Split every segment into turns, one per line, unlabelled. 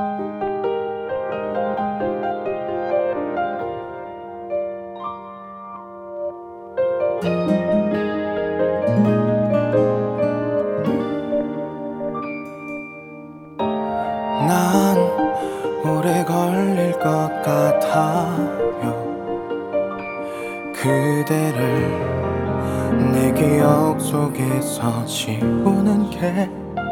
난 오래 걸릴 것 같아요. 그대를 내 기억 속에서 지우는 게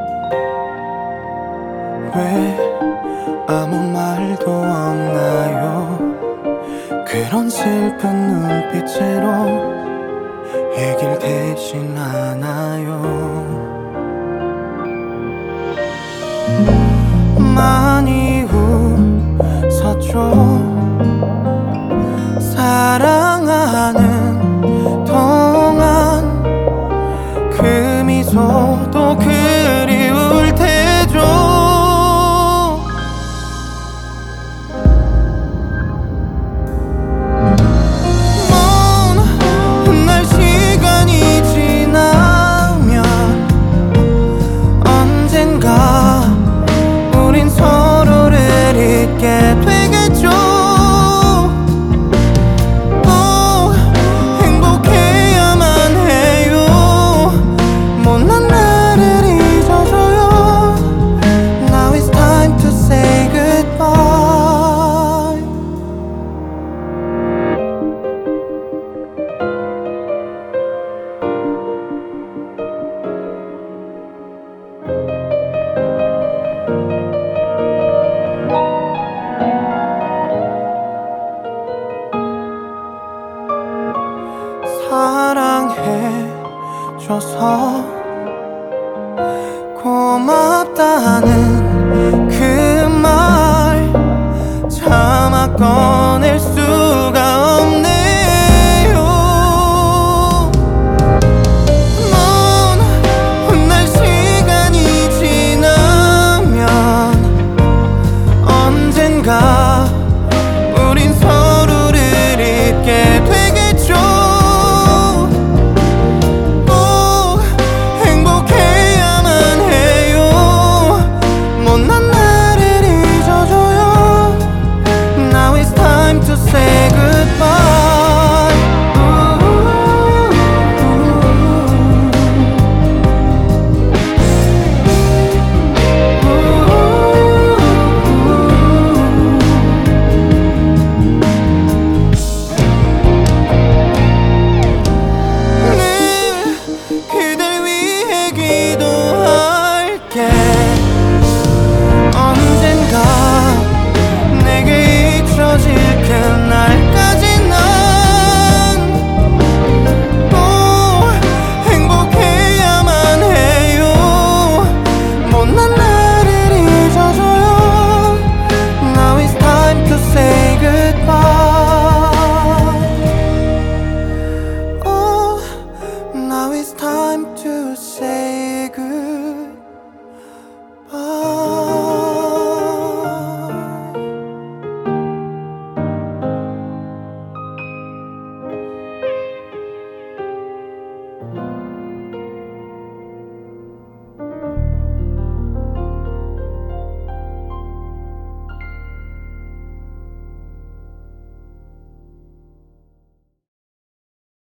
왜 아무 말도 없나요? 그런 슬픈 눈빛으로 얘길 대신 않아요. 많이 웃었죠. 사랑하는 동안 그 미소도 그리울 테죠. 먼 날 시간이 지나면 언젠가 우린 서로를 잊게 되겠죠. 꼭 행복해야만 해요. 못난 나를 잊어줘요. Now it's time to say goodbye. 사랑해줘서 고맙다는 그 말 참았건